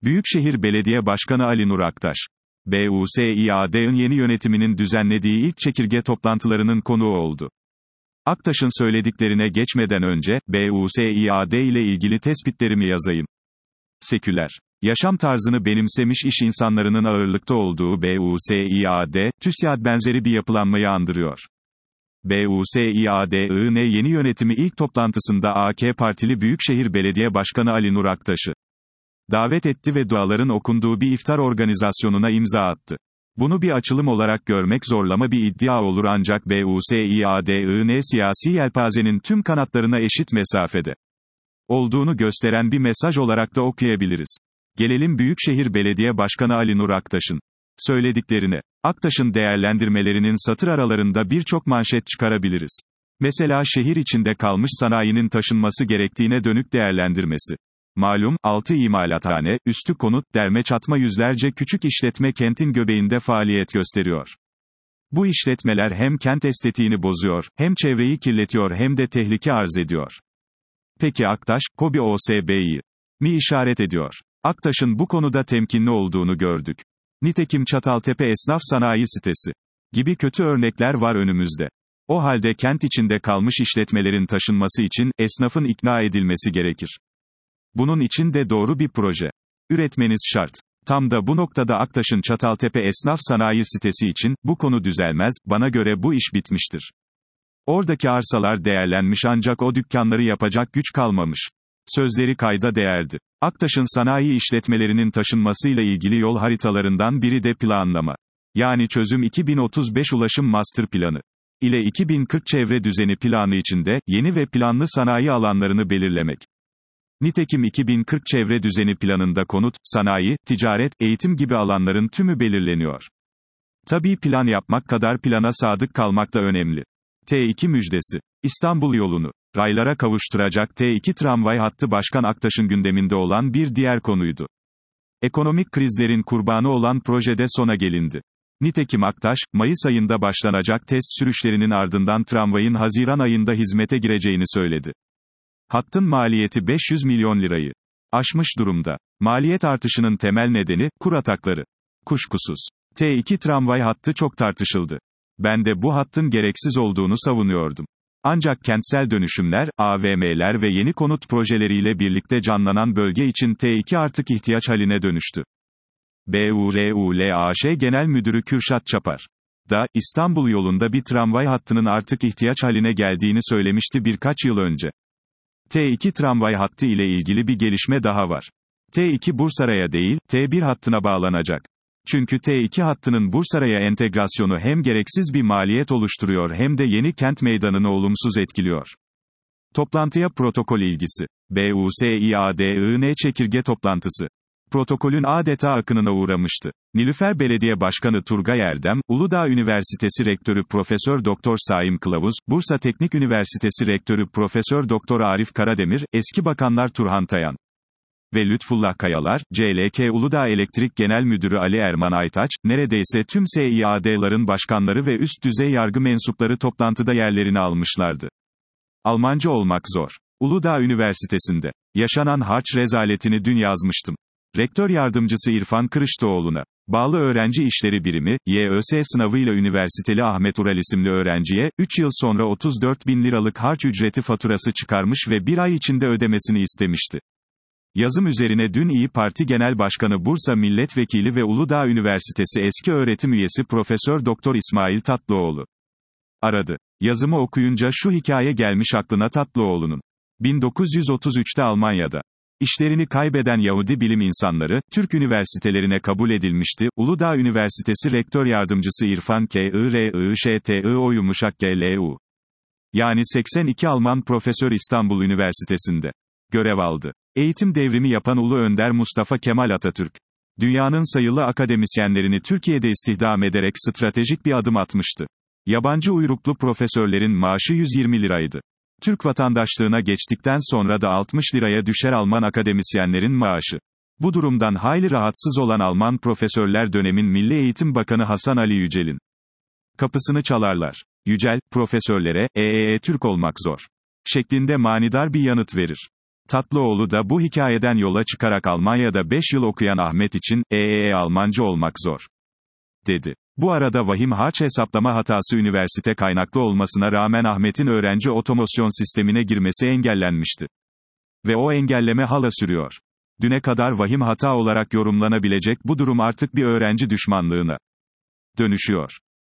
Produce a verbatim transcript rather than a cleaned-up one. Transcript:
Büyükşehir Belediye Başkanı Ali Nur Aktaş, B U S İ A D'ın yeni yönetiminin düzenlediği ilk çekirge toplantılarının konuğu oldu. Aktaş'ın söylediklerine geçmeden önce, B U S İ A D ile ilgili tespitlerimi yazayım. Seküler yaşam tarzını benimsemiş iş insanlarının ağırlıkta olduğu B U S İ A D, TÜSİAD benzeri bir yapılanmayı andırıyor. B U S İ A D'ın yeni yönetimi ilk toplantısında A K Partili Büyükşehir Belediye Başkanı Ali Nur Aktaş'ı davet etti ve duaların okunduğu bir iftar organizasyonuna imza attı. Bunu bir açılım olarak görmek zorlama bir iddia olur ancak B U S İ A D'ın siyasi yelpazenin tüm kanatlarına eşit mesafede olduğunu gösteren bir mesaj olarak da okuyabiliriz. Gelelim Büyükşehir Belediye Başkanı Ali Nur Aktaş'ın söylediklerine. Aktaş'ın değerlendirmelerinin satır aralarında birçok manşet çıkarabiliriz. Mesela şehir içinde kalmış sanayinin taşınması gerektiğine dönük değerlendirmesi. Malum, altı imalathane, üstü konut, derme çatma yüzlerce küçük işletme kentin göbeğinde faaliyet gösteriyor. Bu işletmeler hem kent estetiğini bozuyor, hem çevreyi kirletiyor hem de tehlike arz ediyor. Peki Aktaş, KOBİ O S B'yi mi işaret ediyor? Aktaş'ın bu konuda temkinli olduğunu gördük. Nitekim Çataltepe Esnaf Sanayi Sitesi gibi kötü örnekler var önümüzde. O halde kent içinde kalmış işletmelerin taşınması için, esnafın ikna edilmesi gerekir. Bunun için de doğru bir proje üretmeniz şart. Tam da bu noktada Aktaş'ın Çataltepe Esnaf Sanayi Sitesi için, bu konu düzelmez, bana göre bu iş bitmiştir. Oradaki arsalar değerlenmiş ancak o dükkanları yapacak güç kalmamış. Sözleri kayda değerdi. Aktaş'ın sanayi işletmelerinin taşınmasıyla ilgili yol haritalarından biri de planlama. Yani çözüm iki bin otuz beş ulaşım master planı ile iki bin kırk çevre düzeni planı içinde, yeni ve planlı sanayi alanlarını belirlemek. Nitekim iki bin kırk çevre düzeni planında konut, sanayi, ticaret, eğitim gibi alanların tümü belirleniyor. Tabii plan yapmak kadar plana sadık kalmak da önemli. T iki müjdesi. İstanbul yolunu raylara kavuşturacak T iki tramvay hattı Başkan Aktaş'ın gündeminde olan bir diğer konuydu. Ekonomik krizlerin kurbanı olan projede sona gelindi. Nitekim Aktaş, Mayıs ayında başlanacak test sürüşlerinin ardından tramvayın Haziran ayında hizmete gireceğini söyledi. Hattın maliyeti beş yüz milyon lirayı aşmış durumda. Maliyet artışının temel nedeni, kur atakları. Kuşkusuz. T iki tramvay hattı çok tartışıldı. Ben de bu hattın gereksiz olduğunu savunuyordum. Ancak kentsel dönüşümler, A V M'ler ve yeni konut projeleriyle birlikte canlanan bölge için T iki artık ihtiyaç haline dönüştü. B U R U L A Ş Genel Müdürü Kürşat Çapar da, İstanbul yolunda bir tramvay hattının artık ihtiyaç haline geldiğini söylemişti birkaç yıl önce. T iki tramvay hattı ile ilgili bir gelişme daha var. T iki Bursaray'a değil, T bir hattına bağlanacak. Çünkü T iki hattının Bursaray'a entegrasyonu hem gereksiz bir maliyet oluşturuyor hem de yeni kent meydanını olumsuz etkiliyor. Toplantıya protokol ilgisi. B U S İ A D'ın çekirge toplantısı. Protokolün adeta akınına uğramıştı. Nilüfer Belediye Başkanı Turgay Erdem, Uludağ Üniversitesi Rektörü Profesör Doktor Saim Kılavuz, Bursa Teknik Üniversitesi Rektörü Profesör Doktor Arif Karademir, eski bakanlar Turhan Tayan ve Lütfullah Kayalar, C L K Uludağ Elektrik Genel Müdürü Ali Erman Aytaç, neredeyse tüm S İ A D'ların başkanları ve üst düzey yargı mensupları toplantıda yerlerini almışlardı. Almanca olmak zor. Uludağ Üniversitesi'nde yaşanan harç rezaletini dün yazmıştım. Rektör yardımcısı İrfan Kırıştıoğlu'na bağlı öğrenci işleri birimi, Y Ö S sınavıyla üniversiteli Ahmet Ural isimli öğrenciye, üç yıl sonra otuz dört bin liralık harç ücreti faturası çıkarmış ve bir ay içinde ödemesini istemişti. Yazım üzerine dün İYİ Parti Genel Başkanı Bursa Milletvekili ve Uludağ Üniversitesi eski öğretim üyesi Profesör Doktor İsmail Tatlıoğlu aradı. Yazımı okuyunca şu hikaye gelmiş aklına Tatlıoğlu'nun. bin dokuz yüz otuz üçte Almanya'da İşlerini kaybeden Yahudi bilim insanları, Türk üniversitelerine kabul edilmişti. Uludağ Üniversitesi Rektör Yardımcısı İrfan K I R I Ş T I O yumuşak G L U yani seksen iki Alman profesör İstanbul Üniversitesi'nde görev aldı. Eğitim devrimi yapan Ulu Önder Mustafa Kemal Atatürk, dünyanın sayılı akademisyenlerini Türkiye'de istihdam ederek stratejik bir adım atmıştı. Yabancı uyruklu profesörlerin maaşı yüz yirmi liraydı. Türk vatandaşlığına geçtikten sonra da altmış liraya düşer Alman akademisyenlerin maaşı. Bu durumdan hayli rahatsız olan Alman profesörler dönemin Milli Eğitim Bakanı Hasan Ali Yücel'in kapısını çalarlar. Yücel, profesörlere, eee Türk olmak zor şeklinde manidar bir yanıt verir. Tatlıoğlu da bu hikayeden yola çıkarak Almanya'da beş yıl okuyan Ahmet için, eee Almanca olmak zor, dedi. Bu arada vahim harç hesaplama hatası üniversite kaynaklı olmasına rağmen Ahmet'in öğrenci otomasyon sistemine girmesi engellenmişti. Ve o engelleme hala sürüyor. Düne kadar vahim hata olarak yorumlanabilecek bu durum artık bir öğrenci düşmanlığına dönüşüyor.